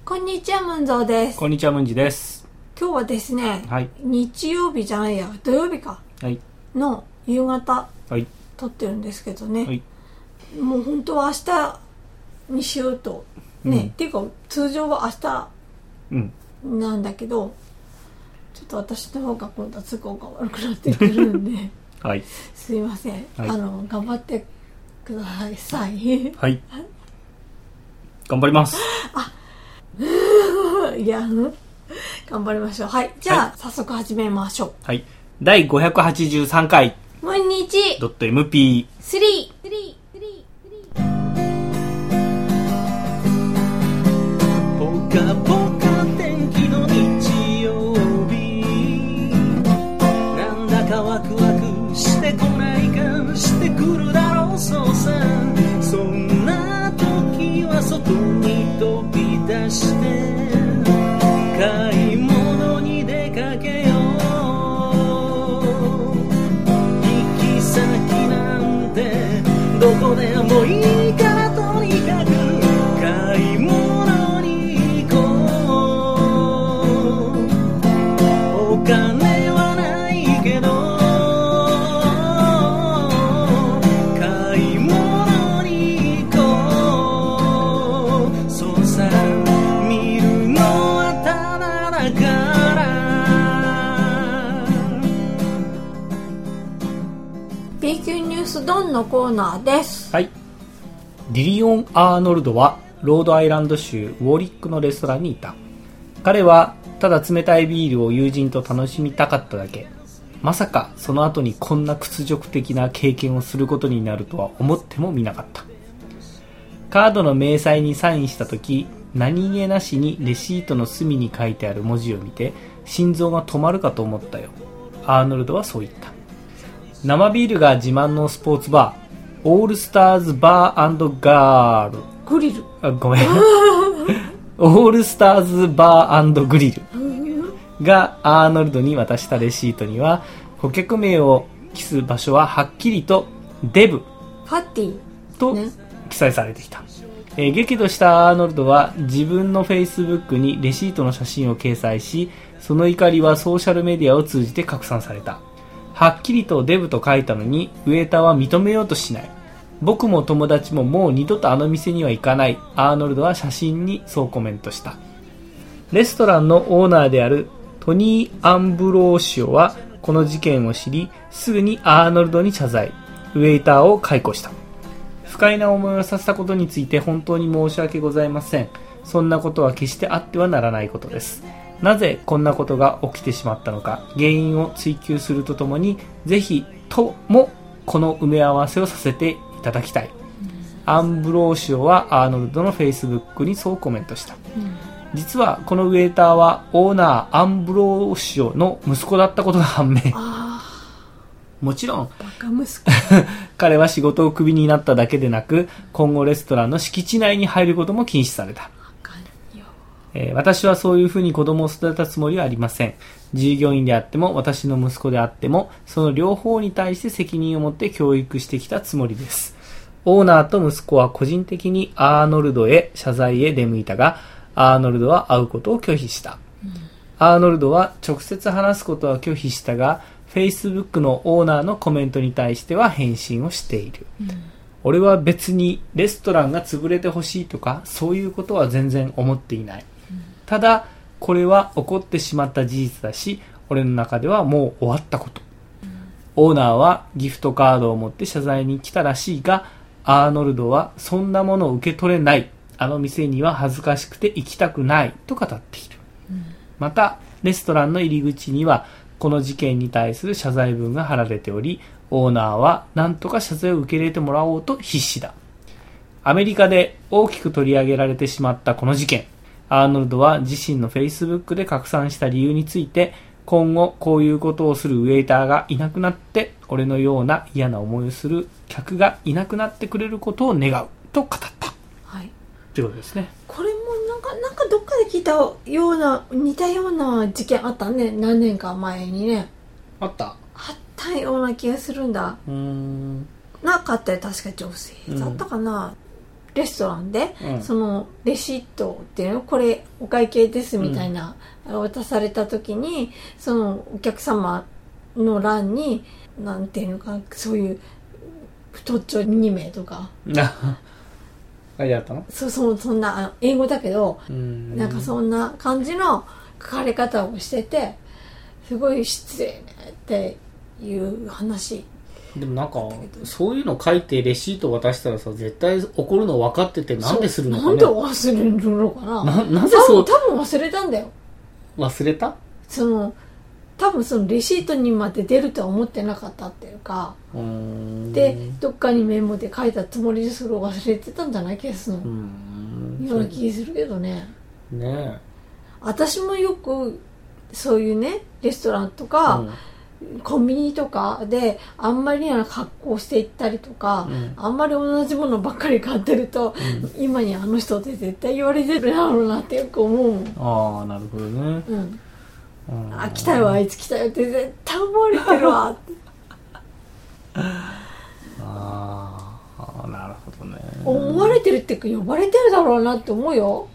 こんにちは、ムンゾーです。 こんにちは、ムンジです。 今日はですね、 はい、 日曜日じゃないや、土曜日か、 はい、 の夕方、 はい、 撮ってるんですけどね、 はい、 もう本当は明日にしようと、ね、っていうか通常は明日なんだけど、ちょっと私の方が今度は都合が悪くなってくるんで、 はい、 すいません、 はい、 頑張ってください。 はい、頑張ります。 いや、頑張りましょう。はい、じゃあ、はい、早速始めましょう。 はい、第583回ムンニチ .mp3 ポカポカ天気の日曜日、なんだかワクワクしてこないか、してくるだろうそうさ。そんな時は外に飛び出して買い物に出かけよう。行き先なんてどこでもいいからとにかく買い物に行こう。お金はないけど買い物に行こう。そうさ、見るのはただだから。 B 級ニュースドンのコーナーです。 はい。ディリオン・アーノルドはロードアイランド州ウォリックのレストランにいた。彼はただ冷たいビールを友人と楽しみたかっただけ。まさかその後にこんな屈辱的な経験をすることになるとは思ってもみなかった。カードの明細にサインした時、何気なしにレシートの隅に書いてある文字を見て心臓が止まるかと思ったよ。アーノルドはそう言った。生ビールが自慢のスポーツバー、オールスターズバー&ガール、 グリル、 ごめんオールスターズバー&グリルがアーノルドに渡したレシートには、顧客名を記す場所ははっきりとデブファッティとね記載されてきた。激怒したアーノルドは自分のフェイスブックにレシートの写真を掲載し、その怒りはソーシャルメディアを通じて拡散された。はっきりとデブと書いたのにウェーターは認めようとしない。僕も友達ももう二度とあの店には行かない。アーノルドは写真にそうコメントした。レストランのオーナーであるトニー・アンブローシオはこの事件を知り、すぐにアーノルドに謝罪、ウェイターを解雇した。不快な思いをさせたことについて本当に申し訳ございません。そんなことは決してあってはならないことです。なぜこんなことが起きてしまったのか、原因を追求するとともに、ぜひともこの埋め合わせをさせていただきたい。アンブローシオはアーノルドのフェイスブックにそうコメントした。実はこのウェーターはオーナーアンブローシオの息子だったことが判明。もちろんバカ息子彼は仕事をクビになっただけでなく、今後レストランの敷地内に入ることも禁止された。私はそういうふうに子供を育てたつもりはありません。従業員であっても私の息子であっても、その両方に対して責任を持って教育してきたつもりです。オーナーと息子は個人的にアーノルドへ謝罪へ出向いたが、アーノルドは会うことを拒否した。アーノルドは直接話すことは拒否したが、Facebook のオーナーのコメントに対しては返信をしている。俺は別にレストランが潰れてほしいとかそういうことは全然思っていない。ただこれは起こってしまった事実だし、俺の中ではもう終わったこと。オーナーはギフトカードを持って謝罪に来たらしいが、アーノルドはそんなものを受け取れない、あの店には恥ずかしくて行きたくないと語っている。またレストランの入り口にはこの事件に対する謝罪文が貼られており、オーナーは何とか謝罪を受け入れてもらおうと必死だ。アメリカで大きく取り上げられてしまったこの事件、アーノルドは自身の Facebook で拡散した理由について、今後こういうことをするウェイターがいなくなって、俺のような嫌な思いをする客がいなくなってくれることを願うと語った。 はい。 ということですね。 これもなんかどっかで聞いたような似たような事件あったね、何年か前にね。 あったような気がするんだ。なかったよ、確か女性だったかな。 レストランで、そのレシートっていうのこれお会計ですみたいな、渡された時にそのお客様の欄になんていうのかそういう太っちょ2名とか書いてあったの？ そんな英語だけどなんかそんな感じの書かれ方をしててすごい失礼ねっていう話。 でもなんかそういうの書いてレシート渡したらさ絶対怒るの分かっててなんでするのかね。 なんで忘れるのかな。 なぜそう多分忘れたんだよ。 忘れた？ 多分そのレシートにまで出るとは思ってなかったっていうかでどっかにメモで書いたつもりでそれを忘れてたんじゃない気がするのような気がするけどね。 ねえ私もよくそういうねレストランとか、コンビニとかであんまりな格好していったりとか、あんまり同じものばっかり買ってると、今にあの人って絶対言われてるだろうなってよく思うもん。 ああなるほどね。 あ来たよあいつ来たよって絶対思われてるわってああなるほどね。 思われてるっていうか呼ばれてるだろうなって思うよ。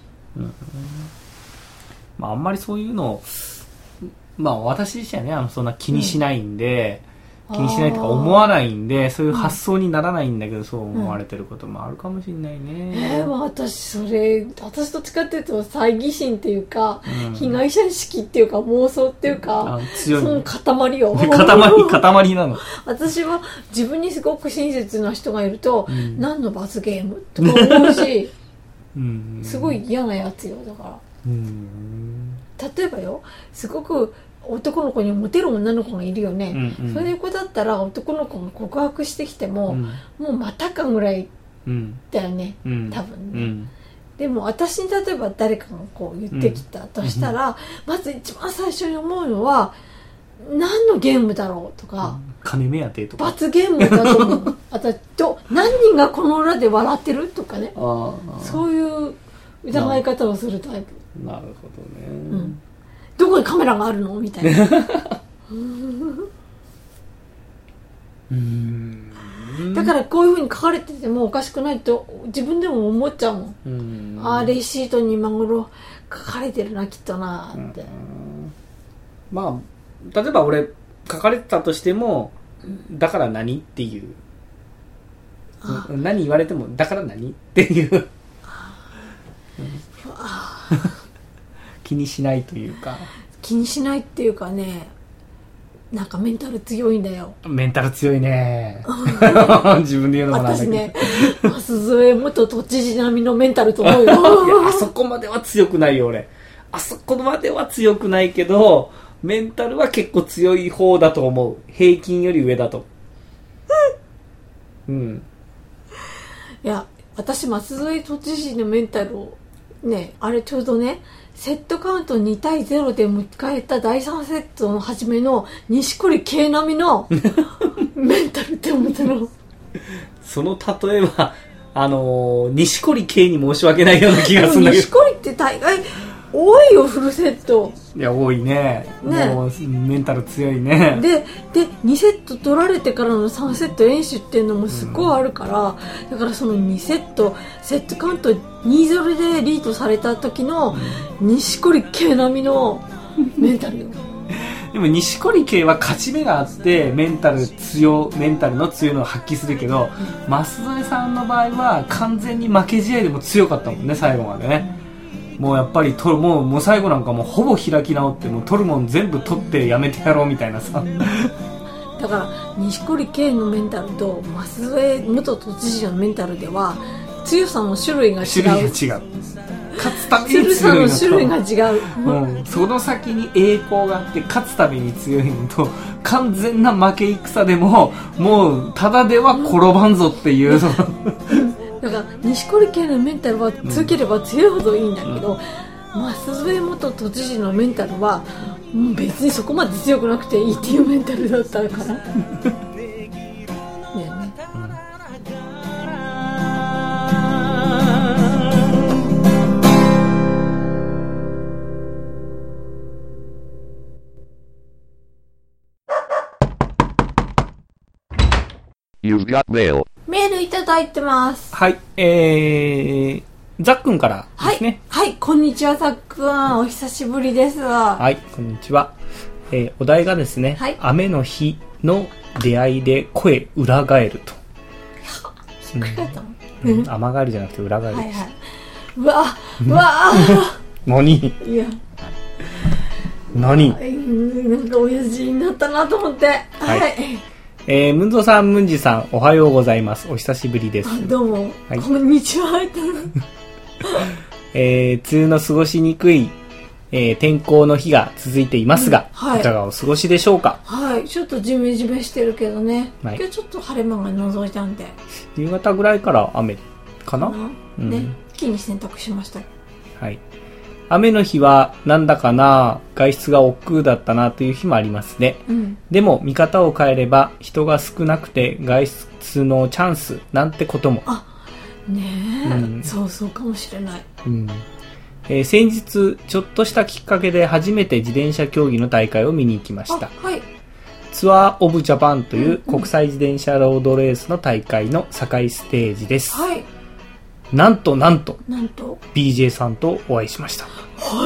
まああんまりそういうのまあ私自身はねそんな気にしないんで、気にしないとか思わないんでそういう発想にならないんだけど、そう思われてることもあるかもしれないね。 私どっちかっていうと猜疑心っていうか、被害者意識っていうか妄想っていうか強い、 その塊よ塊なの。 私は自分にすごく親切な人がいると、何の罰ゲームとか思うしすごい嫌なやつよ。だから例えばよすごく男の子にモテる女の子がいるよね、そういう子だったら男の子が告白してきても、もうまたかぐらいだよね、多分ね、でも私に例えば誰かがこう言ってきたとしたら、まず一番最初に思うのは何のゲームだろうとか、 金目当てとか罰ゲームだと思うあと何人がこの裏で笑ってるとかね、そういう疑い方をするタイプ。 なるほどね、 どこにカメラがあるのみたいなだからこういう風に書かれててもおかしくないと自分でも思っちゃうもん。レシートに今頃書かれてるなきっとなって、 まあ例えば俺書かれてたとしてもだから何っていう、何言われてもだから何っていう気にしないというか、 気にしないっていうかね、なんかメンタル強いんだよ。 メンタル強いね自分で言うのもなんだけど、私ね舛添元都知事並みのメンタルと思うよいやあそこまでは強くないよ俺。あそこまでは強くないけどメンタルは結構強い方だと思う。平均より上だといや私舛添都知事のメンタルをね、あれちょうどねセットカウント2対0で迎えた第3セットの初めの錦織圭並みのメンタルって思ったのその例えは錦織圭に申し訳ないような気がするんだけど錦織って大概多いよフルセット。 いや多いね。もうメンタル強いね。 で2セット取られてからの3セット連取っていうのもすごいあるから、だからその2セットセットカウント 2-0 でリードされた時の錦織圭並みのメンタルよでも錦織圭は勝ち目があってメンタルの強いのを発揮するけど、舛添さんの場合は完全に負け試合でも強かったもんね最後までね。もうやっぱりもう最後なんかもうほぼ開き直ってもう取るもん全部取ってやめてやろうみたいなさだから錦織圭のメンタルと舛添元都知事のメンタルでは強さの種類が違う。 勝つために強いのと強さの種類が違う、 その先に栄光があって勝つために強いのと完全な負け戦でももうただでは転ばんぞっていう、 だから錦織圭のメンタルは強ければ強いほどいいんだけど、舛添元都知事のメンタルは別にそこまで強くなくていいっていうメンタルだったからねえね、 You've got mail. メメールいただいてます。 はい。ザックンからですね。 はい。はい。こんにちは、ザックン。お久しぶりです。 はい。こんにちは。お題がですね、はい、雨の日の出会いで声裏返ると。雨返りじゃなくて裏返りです。はいはい、 うわ何いや。何なんか親父になったなと思って。はい。 ムンゾさん、ムンジさん、おはようございます。お久しぶりです。 どうも。はい、こんにちは。 梅雨の過ごしにくい、天候の日が続いていますが、はい、いかがお過ごしでしょうか。 はい。ちょっとジメジメしてるけどね。はい、今日ちょっと晴れ間が覗いたんで。 夕方ぐらいから雨かな、 ね。一気に洗濯しました。 はい。雨の日はなんだかな、外出が億劫だったなという日もありますね。でも見方を変えれば人が少なくて外出のチャンスなんてことも。 あ、ねえ、そうかもしれない。 先日ちょっとしたきっかけで初めて自転車競技の大会を見に行きました。 はい、 ツアーオブジャパンという国際自転車ロードレースの大会の境ステージです。 はい、 なんと BJ さんとお会いしました。 はい。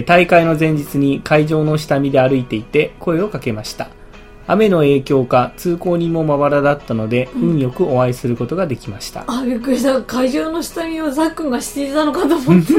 大会の前日に会場の下見で歩いていて声をかけました。雨の影響か通行人もまばらだったので、運よくお会いすることができました。 びっくりした。会場の下見をザックンがしていたのかと思って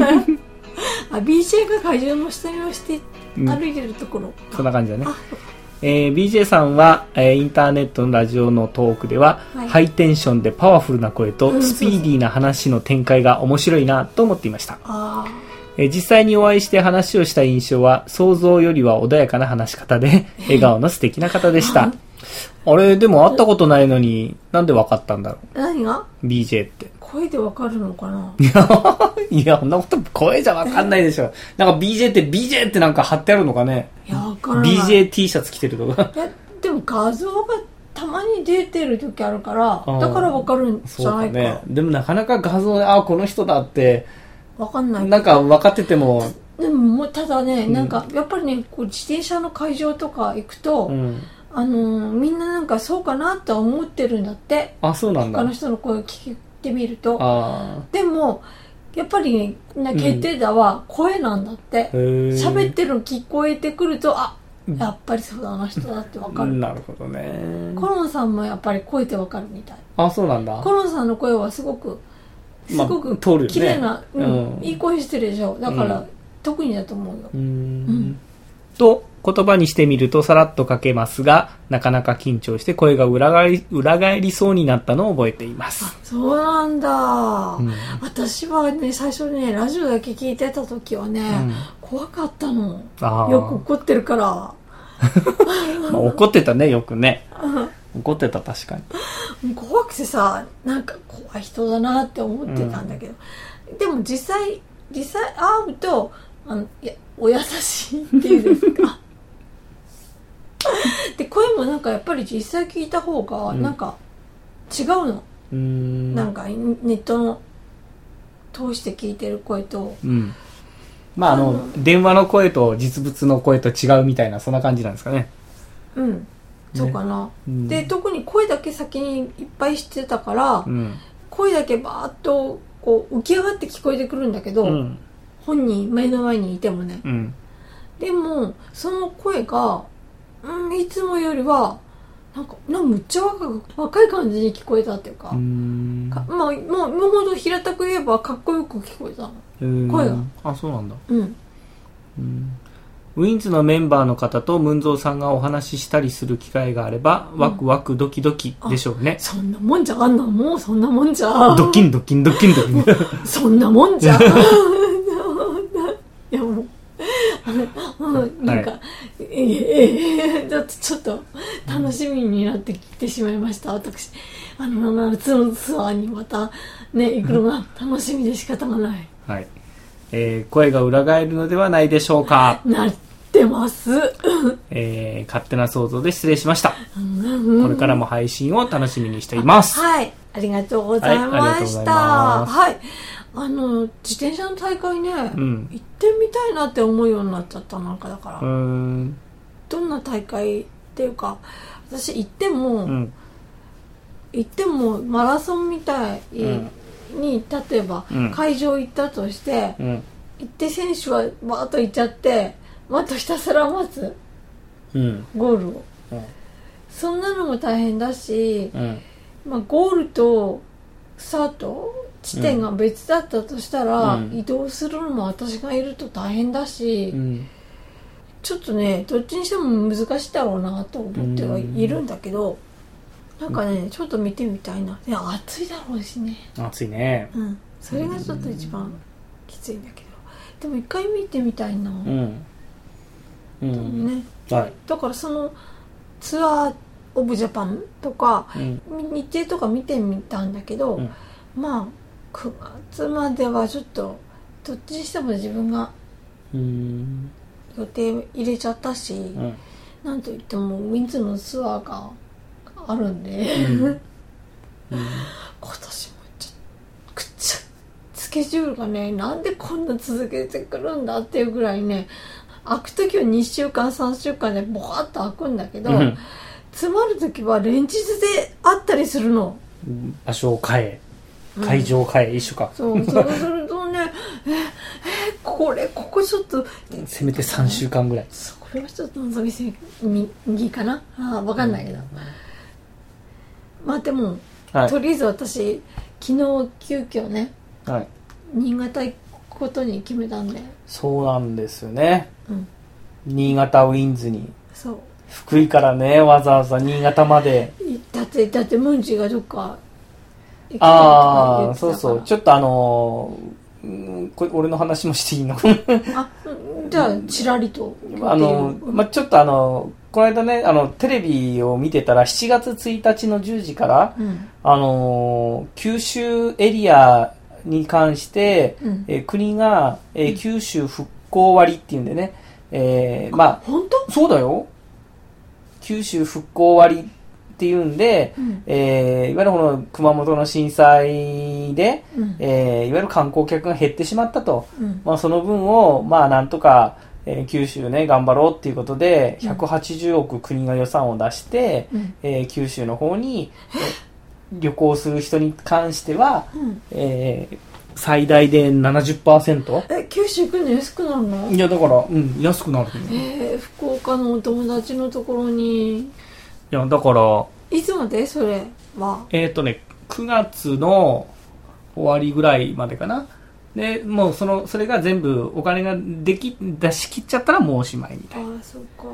BJ が会場の下見をして歩いてるところ、 そんな感じだね。BJ さんは、インターネットのラジオのトークでは、ハイテンションでパワフルな声とスピーディーな話の展開が面白いなと思っていました。実際にお会いして話をした印象は想像よりは穏やかな話し方で笑顔の素敵な方でしたあれでも会ったことないのになんで分かったんだろう。 何が BJ って声で分かるのかな。 いやそんなこと声じゃ分かんないでしょ。なんか BJ ってなんか貼ってあるのかね。 いや分からない。 BJT シャツ着てるとか。 いやでも画像がたまに出てる時あるからだから分かるんじゃないか。 そうかね。でもなかなか画像でこの人だって分かんない。 なんか分かっててもでもただね、なんかやっぱりねこう自転車の会場とか行くと、みんななんかそうかなとは思ってるんだって。 そうなんだ。 他の人の声を聞いてみると。でもやっぱりね決定打は声なんだって。喋ってるの聞こえてくるとやっぱりそうだあの人だって分かる。 なるほどね。 コロンさんもやっぱり声で分かるみたい。 そうなんだ。 コロンさんの声はすごく綺麗な、いい声してるでしょ。だから、特にだと思うよ。 と言葉にしてみるとさらっと書けますが、なかなか緊張して声が裏返りそうになったのを覚えています。 そうなんだ。私はね最初ねラジオだけ聞いてた時はね、怖かったの。よく怒ってるから怒ってたね。よくね怒ってた。確かに怖くてさ、なんか怖い人だなって思ってたんだけど、でも実際会うとお優しいっていうんですかで声もなんかやっぱり実際聞いた方がなんか違うの、なんかネットの通して聞いてる声と、 電話の声と実物の声と違うみたいなそんな感じなんですかね。 そうかな、で特に声だけ先にいっぱいしてたから、声だけバーッとこう浮き上がって聞こえてくるんだけど、本人目の前にいてもね、でもその声が、いつもよりはなんかむっちゃ若い感じに聞こえたっていうか、もうほど平たく言えばかっこよく聞こえたの、声が。 そうなんだ。ウィンズのメンバーの方とムンゾーさんがお話ししたりする機会があれば、ワクワクドキドキでしょうね。 そんなもんじゃあんな、もうそんなもんじゃドキンドキンドキンドキンそんなもんじゃいやもうなんか、だってちょっと楽しみになってきてしまいました。私夏のツアーにまたね行くのが楽しみで仕方がない。 はい。声が裏返るのではないでしょうか。 なってます、 勝手な想像で失礼しました、これからも配信を楽しみにしています。 はい、ありがとうございました。はい、自転車の大会ね、行ってみたいなって思うようになっちゃった。なんかだからどんな大会っていうか、私行っても、 行ってもマラソンみたいに、例えば会場行ったとして、行って選手はバーッと行っちゃってあとひたすら待つ、ゴールを、そんなのも大変だし、ゴールとスタート地点が別だったとしたら、移動するのも私がいると大変だし、ちょっとねどっちにしても難しいだろうなと思ってはいるんだけど、なんかねちょっと見てみたいな。いや暑いだろうしね。 暑いね。 それがちょっと一番きついんだけど、でも一回見てみたいな。ね。 はい。 だからそのツアーオブジャパンとか、日程とか見てみたんだけど、まあ9月まではちょっとどっちにしても自分が予定入れちゃったし、なんといってもウィンズのツアーがあるんで、今年もスケジュールがね、なんでこんな続けてくるんだっていうぐらいね、開く時は2週間3週間でボワッと開くんだけど、詰まる時は連日であったりするの。 場所を変え会場を変え、一緒か。 そうするとねここちょっとせめて3週間ぐらい。 これはちょっと望みすぎかな、分かんないけど、まあでも、とりあえず私昨日急遽ね、新潟行くことに決めたんで。 そうなんですよね、新潟ウィンズに。 そう、 福井からねわざわざ新潟まで。 だってムンジがどっか行きたいとか言ってたから。 そうそう、ちょっとこれ俺の話もしていいのじゃあちらりとちょっとこの間ねテレビを見てたら7月1日の10時から、九州エリアに関して、国が、九州復興割っていうんでね、 本当？ そうだよ、九州復興割っていうんで、いわゆるこの熊本の震災で、いわゆる観光客が減ってしまったと、その分をなんとか、九州ね頑張ろうっていうことで180億国が予算を出して、九州の方に、旅行する人に関しては、最大で 70%。 九州行くの安くなるの？ いやだから、安くなる。 福岡のお友達のところに。 いやだからいつまでそれは 9月の終わりぐらいまでかな。でもうそれが全部お金が出し切っちゃったらもうおしまいみたいな。 そうか。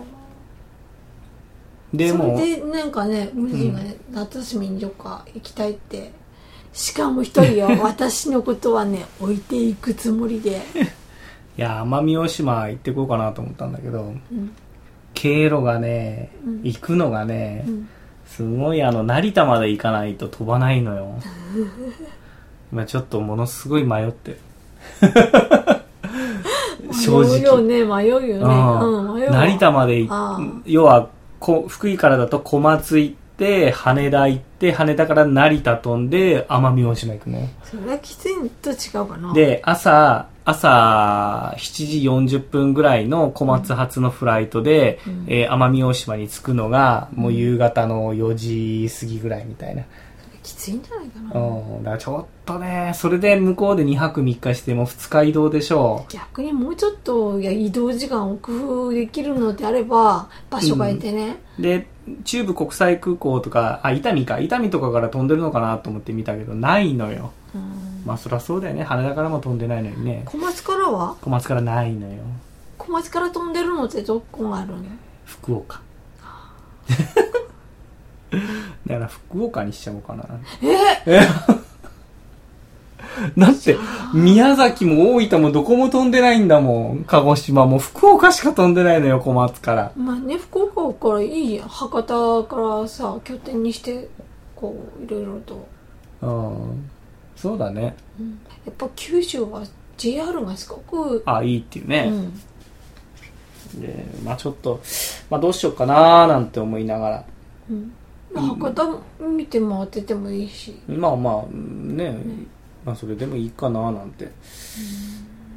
でもそれでなんかね、無人がね、夏休みにどっか行きたいって。しかも一人よ私のことはね置いていくつもりでいや奄美大島行ってこうかなと思ったんだけど、経路がね、行くのがね、すごい成田まで行かないと飛ばないのよ今ちょっとものすごい迷って正直迷うよね、 成田まで要は福井からだと小松行って羽田行って羽田から成田飛んで奄美大島行くのよ。 それはきついと違うかな。 で朝7時40分ぐらいの小松発のフライトで、奄美大島に着くのがもう夕方の4時過ぎぐらいみたいな。 きついんじゃないかな。 だからちょっとね、それで向こうで2泊3日しても2日移動でしょう。 逆にもうちょっと移動時間を工夫できるのであれば場所変えてね、 で中部国際空港とか伊丹とかから飛んでるのかなと思って見たけどないのよ。そりゃそうだよね、羽田からも飛んでないのにね。 小松からは？ 小松からないのよ。 小松から飛んでるのってどこがあるの？ 福岡だから福岡にしちゃおうかな。だって宮崎も大分もどこも飛んでないんだもん。鹿児島も福岡しか飛んでないのよ、小松から。 福岡からいいやん。博多からさ拠点にしてこういろいろと。 そうだね、 やっぱ九州は JR がすごくいいっていうね、でちょっとどうしようかななんて思いながら、 博多見て回っててもいいし、 それでもいいかななんて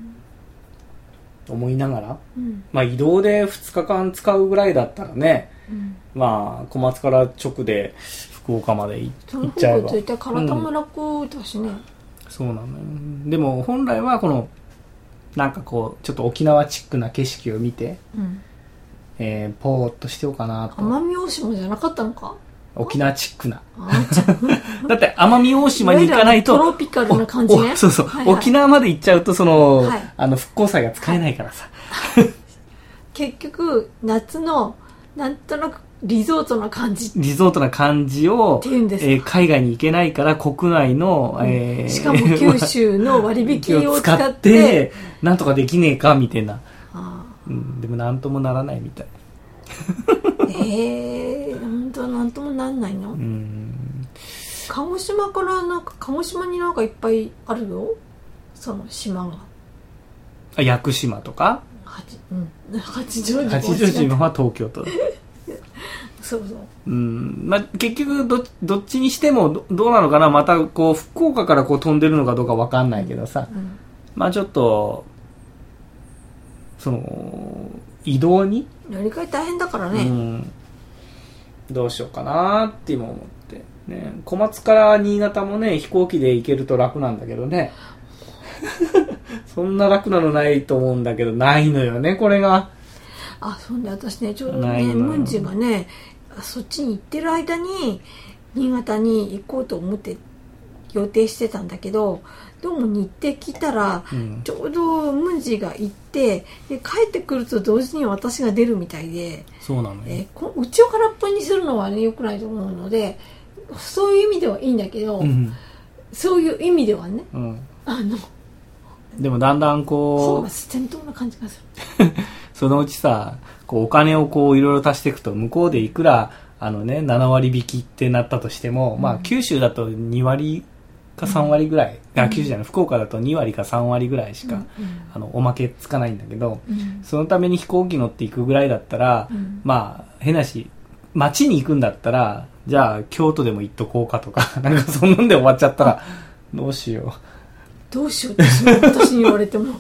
思いながら、移動で2日間使うぐらいだったらね、 まあ小松から直で福岡まで行っちゃえば、 その方が絶対体も楽だしね、 そうなのよ。でも本来はこのなんかこうちょっと沖縄チックな景色を見て、ポーっとしてようかなと。 奄美大島じゃなかったのか。 沖縄チックなだって奄美大島に行かないとトロピカルな感じね。 そうそう、はいはい、沖縄まで行っちゃうとその、はい、復興祭が使えないからさ、 はい、結局夏のなんとなくリゾートな感じを、海外に行けないから国内の、 しかも九州の割引を使ってなんとかできねえかみたいな、でもなんともならないみたい本当なんともなんないの。鹿児島から鹿児島になんかいっぱいあるよ、その島が。 屋久島とか、八丈島は東京都そうそう、 まあ、結局どっちにしてもどうなのかな。またこう福岡からこう飛んでるのかどうか分かんないけどさ、まあちょっとその移動に乗り換え大変だからね、 どうしようかなって今思ってね。小松から新潟もね飛行機で行けると楽なんだけどねそんな楽なのないと思うんだけど、ないのよねこれが。 そんで私ねちょうどねムンジがねそっちに行ってる間に新潟に行こうと思って予定してたんだけど、どうも日程来たら、ちょうどムンジが行ってで帰ってくると同時に私が出るみたいで、 そうなのね、 うちを空っぽにするのはね良くないと思うので、そういう意味ではいいんだけど、そういう意味ではね、 でもだんだんこう転倒な感じがするそのうちさこうお金をこういろいろ足していくと向こうでいくら7割引きってなったとしても、まあ九州だと2割か3割ぐらい、九州じゃない福岡だと2割か3割ぐらいしか、おまけつかないんだけど、そのために飛行機乗っていくぐらいだったら、まあ変なし街に行くんだったらじゃあ京都でも行っとこうかとかなんかそんなんで終わっちゃったらどうしようって私に言われても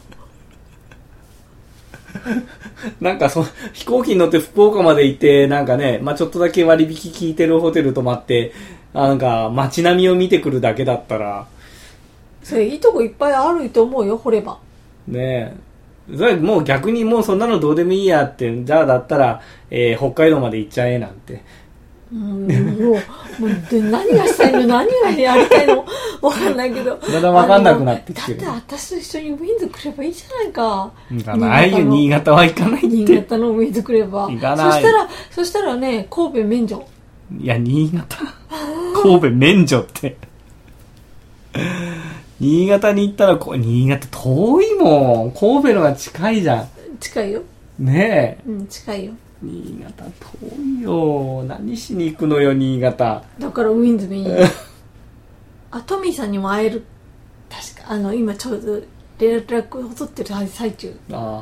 なんか飛行機に乗って福岡まで行ってなんかね、まあ、ちょっとだけ割引効いてるホテル泊まってなんか街並みを見てくるだけだったらそれいいとこいっぱいあると思うよ、掘ればねえ。それもう逆にもうそんなのどうでもいいやって、じゃあだったら、北海道まで行っちゃえなんてもう何がしたいの何がやりたいの分かんないけどだんだん分かんなくなってきてる。 だって私と一緒にウィンズ来ればいいじゃないか。 行かないよ、新潟は行かないって。 新潟のウィンズ来れば行かない。 そしたらね神戸免除。 いや新潟神戸免除って新潟に行ったら新潟遠いもん。神戸のが近いじゃん。 近いよねえ、近いよ。 新潟遠いよ。何しに行くのよ新潟。 だからウィンズでいいトミーさんにも会える。確か今ちょうど連絡を取ってる最中。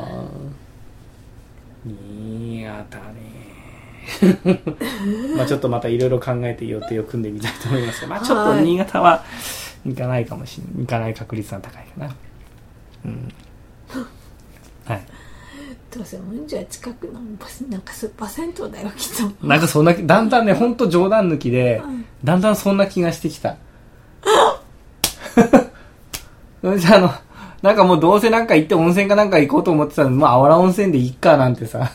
新潟ねまあちょっとまたいろいろ考えて予定を組んでみたいと思いますが、まあちょっと新潟は行かないかもしれない。行かない確率が高いかな。はい。 どうせもんじゃ近くのなんかスーパー銭湯だよきっと。 なんかそんなだんだんね本当冗談抜きで、だんだんそんな気がしてきた。じゃあなんかもうどうせなんか行って温泉かなんか行こうと思ってたのに、まああわら温泉でいっかなんてさ。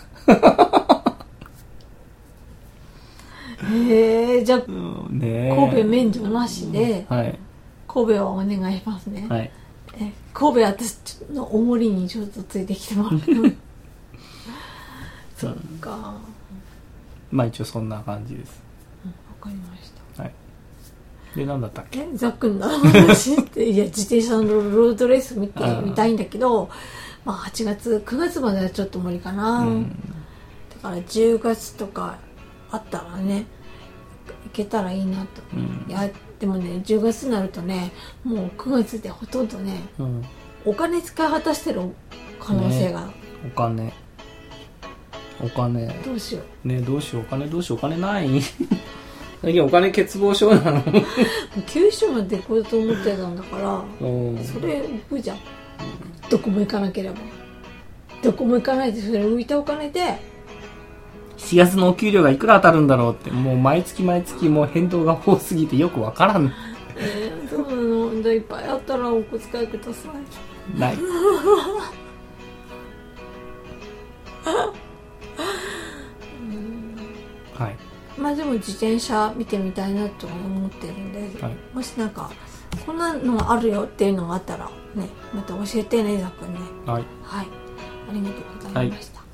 じゃあ、神戸免除なしで、神戸はお願いしますね。 はい、 神戸は私のおもりにちょっとついてきてもらうそっか。 まあ一応そんな感じです。 わかりました。 はい。で何だったっけ？ ザックの話っていや自転車のロードレース見てみたいんだけど、まあ8月9月まではちょっと無理かな。だから10月とかあったらね行けたらいいなと。いやでもね10月になるとねもう9月でほとんどね、お金使い果たしてる可能性が、 お金どうしようね、どうしようお金ない最近お金欠乏症なの九州まで行こうと思ってたんだからそれ浮くじゃん、どこも行かなければ。どこも行かないでそれ浮いたお金で 7月のお給料がいくら当たるんだろうって、もう毎月毎月もう変動が多すぎてよくわからん。 そうなの。じゃあいっぱいあったらお小遣いください。 ない。はい。 まあでも自転車見てみたいなと思ってるんで、はい、もしなんかこんなのあるよっていうのがあったらね、また教えてね、ざっくんね。 はい。 はい。ありがとうございました。はい。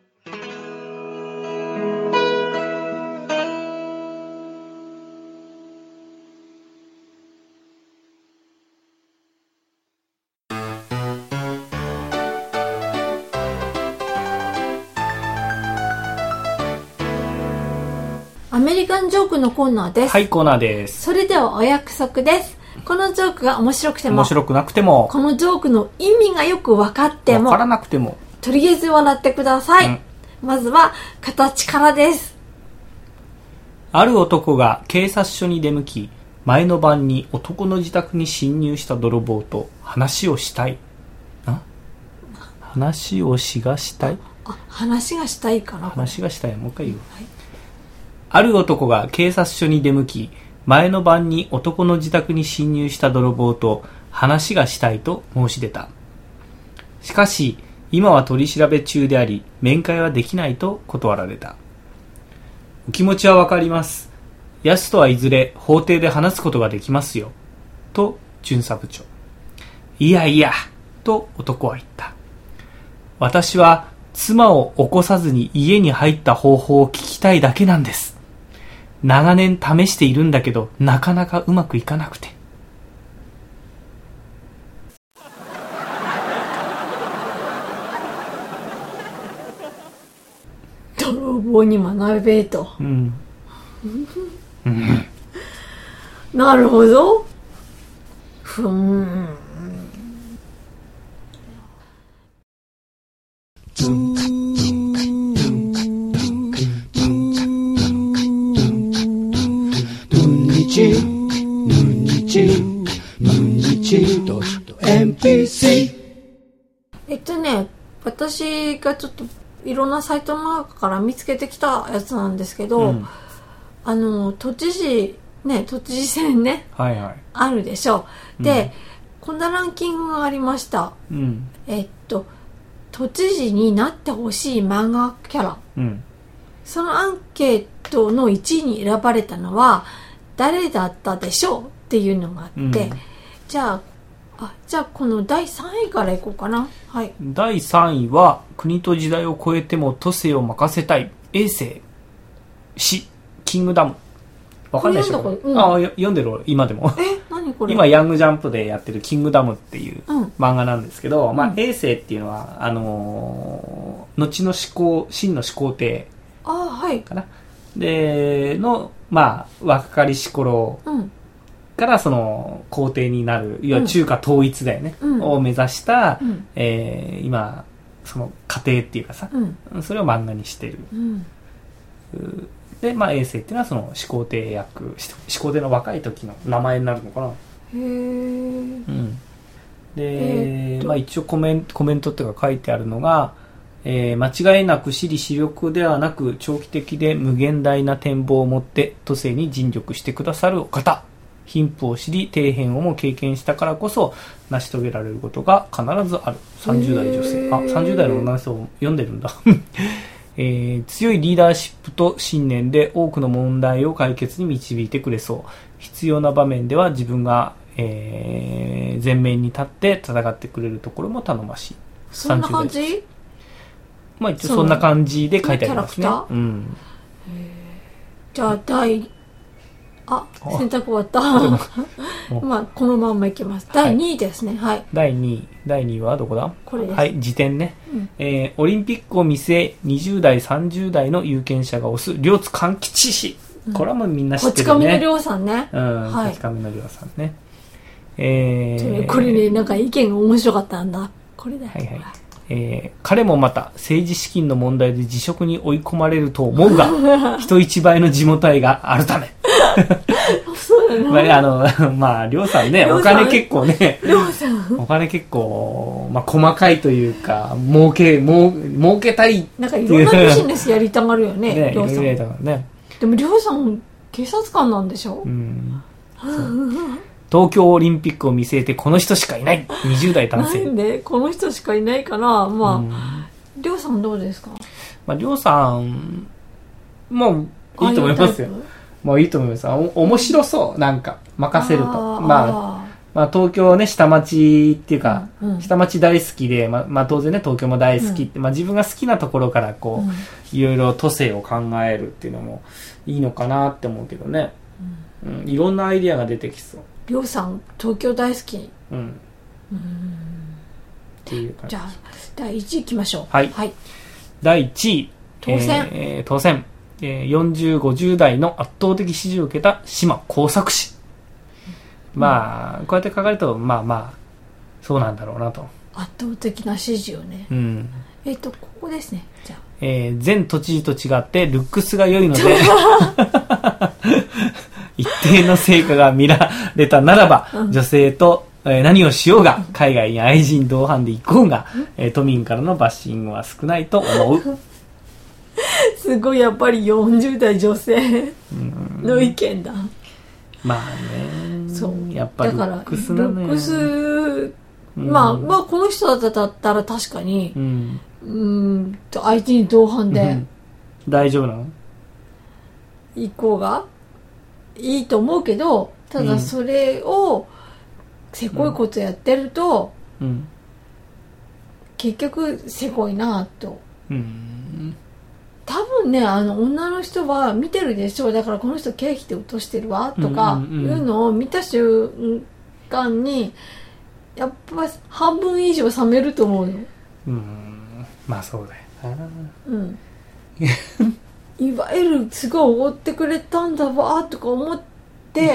アメリカンジョークのコーナーです。 はい、コーナーです。 それではお約束です。このジョークが面白くても、 面白くなくても、 このジョークの意味がよく分かっても、 分からなくても、 とりあえず笑ってください。まずは形からです。 ある男が警察署に出向き、前の晩に男の自宅に侵入した泥棒と話をしたい。話をしがしたい？ 話がしたいかな。 話がしたい。もう一回言う。はい。ある男が警察署に出向き、前の晩に男の自宅に侵入した泥棒と話がしたいと申し出た。しかし、今は取り調べ中であり、面会はできないと断られた。お気持ちはわかります。ヤスとはいずれ法廷で話すことができますよ。と巡査部長。いやいや、と男は言った。私は妻を起こさずに家に入った方法を聞きたいだけなんです。長年試しているんだけど、なかなかうまくいかなくて。 泥棒に学べと。なるほど。私がちょっといろんなサイトの中から見つけてきたやつなんですけど、都知事選ね、 はいはい、 あるでしょう。で、こんなランキングがありました。都知事になってほしい漫画キャラ、そのアンケートの1位に選ばれたのは誰だったでしょうっていうのがあって、じゃあこの第3位からいこうかな。はい。 第3位は国と時代を超えても都政を任せたい衛星詩キングダム。わかんないでしょ。読んでる今でも。 何これ。 今ヤングジャンプでやってるキングダムっていう漫画なんですけど、衛星っていうのは後の真の始皇帝かな。での若かりし頃。からその皇帝になる、いわゆる中華統一だよね、を目指した、今その過程っていうかさ、それを漫画にしてる、で衛星っていうのはその始皇帝の若い時の名前になるのかな。で、一応コメントっていうか書いてあるのが、間違いなく私利私欲ではなく長期的で無限大な展望を持って都政に尽力してくださるお方。貧富を知り底辺をも経験したからこそ成し遂げられることが必ずある。30代女性。30代の女の人を読んでるんだ、強いリーダーシップと信念で多くの問題を解決に導いてくれそう。必要な場面では自分が、前面に立って戦ってくれるところも頼もしい。 そんな感じ？ 一応そんな感じで書いてありますね。 じゃあ選択終わった。このまんまいきます。第2位ですね。はい。 第2位はどこだ？ これです。 はい、辞典ね。オリンピックを見据え、20代、30代の有権者が推す、両津勘吉氏。これはもうみんな知ってるね。こち亀の亮さんね。 こち亀の亮さんね。 これね、なんか意見が面白かったんだ。これだよ。 はいはい。彼もまた政治資金の問題で辞職に追い込まれると思うが人一倍の地元愛があるためそれまあ、りょうさんね、お金結構ね、 りょうさんお金結構、まあ、細かいというか、儲けたいっていう。 なんかいろんなビジネスやりたがるよね、 ね、 りょうさん。 いろいろやりたがるね。 でもりょうさん、警察官なんでしょ？ 東京オリンピックを見据えてこの人しかいない。20代男性。 なんでこの人しかいないから、まあ、りょうさんどうですか？ まあ、りょうさん、もう、いいと思いますよ。もういいと思います。面白そう。なんか、任せると。まあ、東京ね、下町っていうか、下町大好きで、まあ、当然ね、東京も大好きって、まあ、自分が好きなところから、こう、いろいろ都政を考えるっていうのもいいのかなって思うけどね。いろんなアイディアが出てきそう。 りょうさん、東京大好き。 っていう感じ。 じゃあ、第1位いきましょう。 はい。第1位。当選。40、50代の圧倒的支持を受けた島耕作氏。まあ、こうやって書かれると、まあまあ、そうなんだろうなと。 圧倒的な支持をね。ここですね。じゃあ。 前都知事と違ってルックスが良いので、一定の成果が見られたならば、女性と何をしようが、海外に愛人同伴で行こうが、都民からのバッシングは少ないと思う。 すごいやっぱり40代女性の意見だ。 まあね。 そう。 やっぱりルックスなのよ。 ルックス、まあこの人だったら確かに、相手に同伴で、 大丈夫なの？ 行こうがいいと思うけど、ただそれをせこいことやってると、結局せこいなと。多分ね、女の人は見てるでしょう。だからこの人経費で落としてるわとかいうのを見た瞬間にやっぱ半分以上冷めると思うよ。 まあそうだよな。いわゆるすごいおごってくれたんだわとか思って、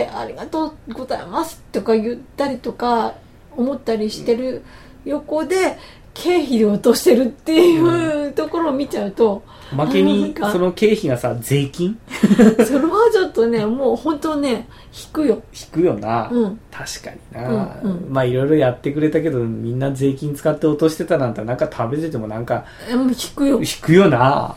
ありがとうございますとか言ったりとか思ったりしてる横で経費で落としてるっていうところを見ちゃうと、 おまけにその経費がさ、税金それはちょっとね、もう本当ね、引くよな、確かにな、まあいろいろやってくれたけど、みんな税金使って落としてたなんて、なんか食べててもなんか引くよな。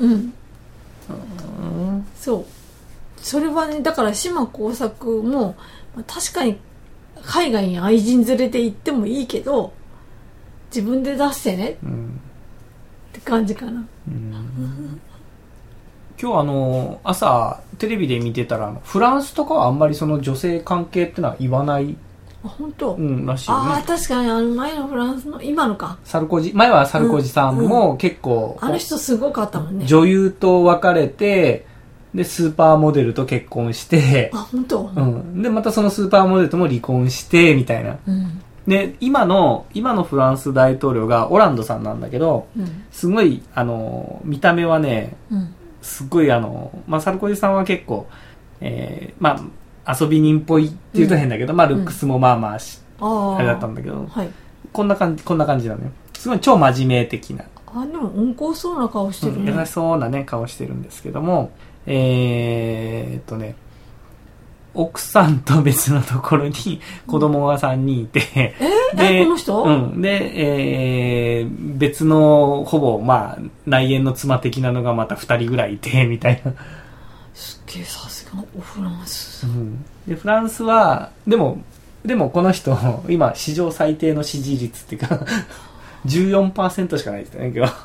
そう、それはね、だから島耕作も確かに海外に愛人連れて行ってもいいけど、自分で出してね、って感じかな。 今日朝テレビで見てたら、フランスとかはあんまりその女性関係ってのは言わない。 本当？ らしいよね。 確かに前のフランスの今のか。 前はサルコジさんも結構、 あの人すごかったもんね。 女優と別れて、でスーパーモデルと結婚して、 本当？ でまたそのスーパーモデルとも離婚してみたいな。で今のフランス大統領がオランドさんなんだけど、すごい見た目はね、すごいサルコジさんは結構、まあ遊び人っぽいって言うと変だけど、まあルックスもまあまあ、あれだったんだけど、こんな感じなのよ。すごい超真面目的な。 でも温厚そうな顔してるね。 優しそうなね顔してるんですけども、奥さんと別のところに子供が3人いて、 この人？ で、別のほぼまあ内縁の妻的なのがまた2人ぐらいいてみたいな。 すっげえ、さすがフランス。 でフランスはでもこの人今史上最低の支持率っていうか14% しかないですね今日。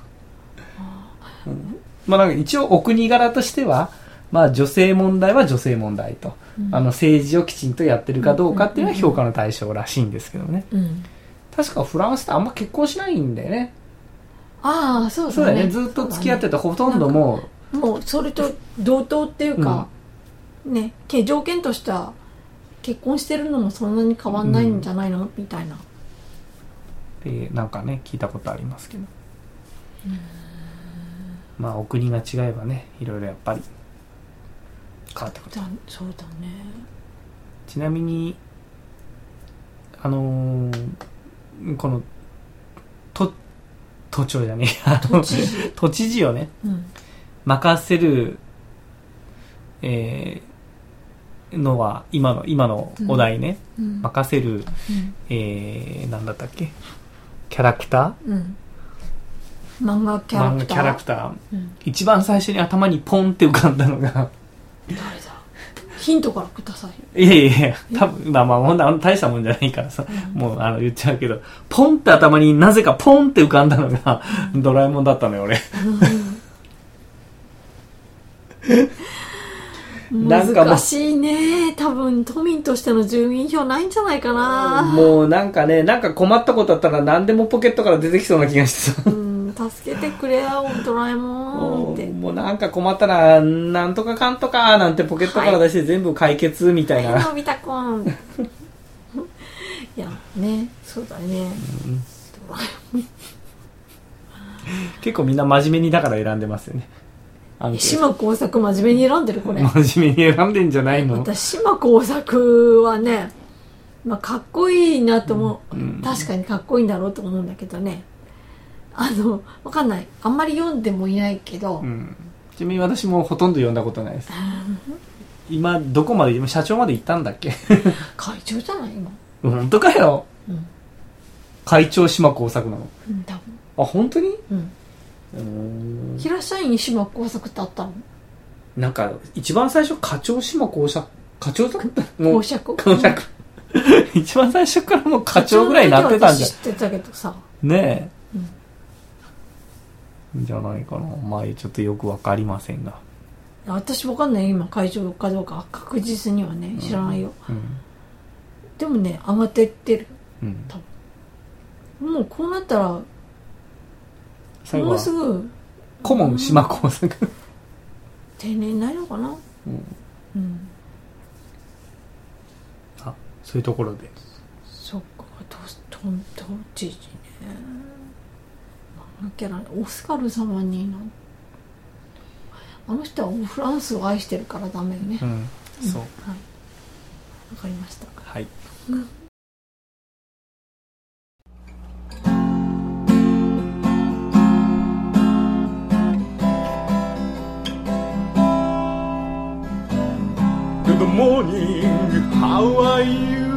まあなんか一応お国柄としては、まあ女性問題は女性問題と、政治をきちんとやってるかどうかっていうのは評価の対象らしいんですけどね。確かフランスってあんま結婚しないんだよね。 そうだね。ずっと付き合っててほとんどもうそれと同等っていうか、ね、条件としては結婚してるのもそんなに変わんないんじゃないの、みたいな。 でなんかね聞いたことありますけど、まあお国が違えばね、いろいろやっぱり変わってくる。 そうだね。 ちなみにこの都庁じゃねえ都知事をね、任せる、 のは今のお題ね、 うん、 任せる、なんだったっけ、キャラクター、 うん、漫画キャラクター、 うん、一番最初に頭にポンって浮かんだのが誰だ、ヒントからください。 いや多分まあ大したもんじゃないからさ、うん、もう言っちゃうけど、ポンって頭になぜかポンって浮かんだのがドラえもんだったのよ俺。 難しいね。多分都民としての住民票ないんじゃないかな。 もうなんか困ったことあったら何でもポケットから出てきそうな気がしてさ、 助けてくれよドラえもんって。 もうなんか困ったらなんとかかんとかなんてポケットから出して全部解決みたいな、 はい、のび太くんいやね、そうだね、 結構みんな真面目にだから選んでますよね。 島耕作真面目に選んでるこれ。 真面目に選んでんじゃないの。 私島耕作はね、まあ、かっこいいなと思う、確かにかっこいいんだろうと思うんだけどね、わかんない、あんまり読んでもいないけど、 ちなみに私もほとんど読んだことないです今どこまで、社長まで行ったんだっけ会長じゃない今。 本当かよ、会長島耕作なの、 多分。 あ、本当に？ 平社員に島耕作ってあったの？ なんか一番最初課長島耕作、課長だった耕作一番最初からもう課長ぐらいになってたんじゃん。 知ってたけどさねえ、じゃないかな。まあちょっとよくわかりませんが、 私わかんない今会長かどうか確実にはね知らないよ、でもね上がってってる、多分もうこうなったらもうすぐ顧問島耕作定年になるのかな。 あ、そういうところで。 そっか、都知事ね。漫画キャラオスカル様にあの人はフランスを愛してるからダメよね。 そう。はい。 わかりました。 はい。 Good morning, how are you?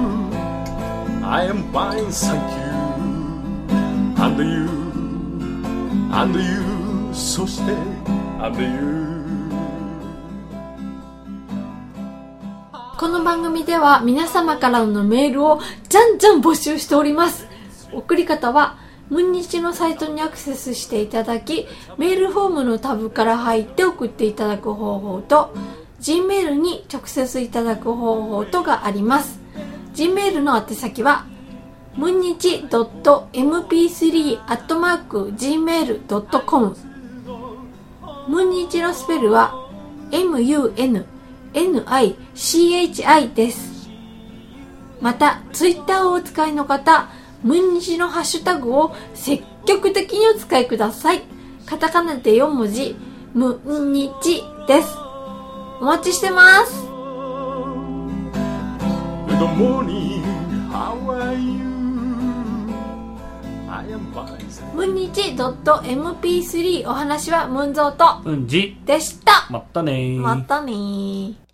I am fine, thank you. And you, and you, そして and you。 この番組では皆様からのメールをじゃんじゃん募集しております。送り方はムンニチのサイトにアクセスしていただき、メールフォームのタブから入って送っていただく方法と、Gmail に直接いただく方法とがあります。Gmail の宛先はムンニチ .mp3@gmail.com、 ムンニチのスペルは MUNNICHI です。また Twitter をお使いの方、ムンニチのハッシュタグを積極的にお使いください。カタカナで4文字ムンニチです。お待ちしてます。 Good morning, how are you? I am fine. ムンニチ .mp3 お話はムンゾーとうんじでした。 またねー。 またねー。